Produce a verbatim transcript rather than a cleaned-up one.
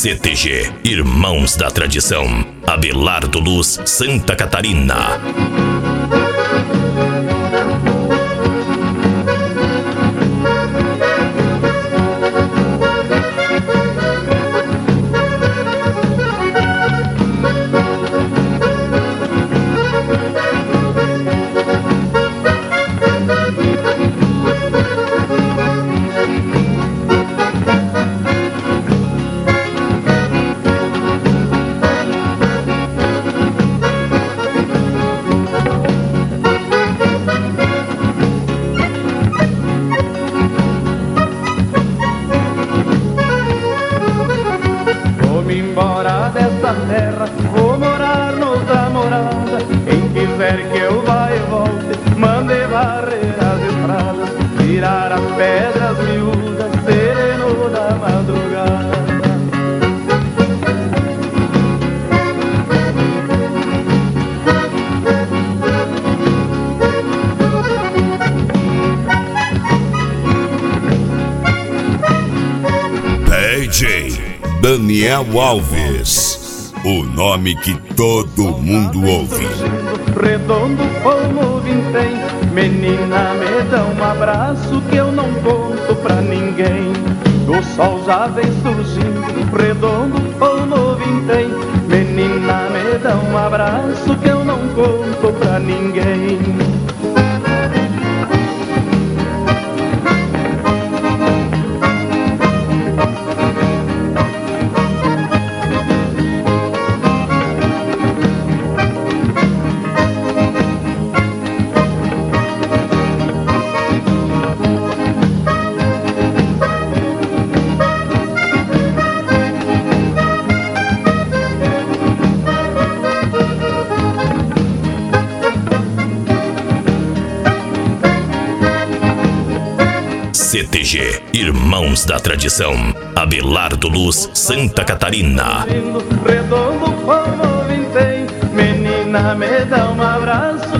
C T G, Irmãos da Tradição, Abelardo Luz, Santa Catarina. Embora dessa terra, vou morar noutra morada. Quem quiser que eu vá e volte, mande varrer as estradas, tirar as pedras miúdas, sereno da madrugada. D J Daniel Alves, o nome que todo mundo ouve. Redondo como vintém, menina, me dá um abraço que eu não conto pra ninguém. O sol já vem surgindo, redondo como vintém, menina, me dá um abraço que eu não conto pra ninguém. C T G, Irmãos da Tradição, Abelardo Luz, Santa Catarina. Redondo como vintém, menina, me dá um abraço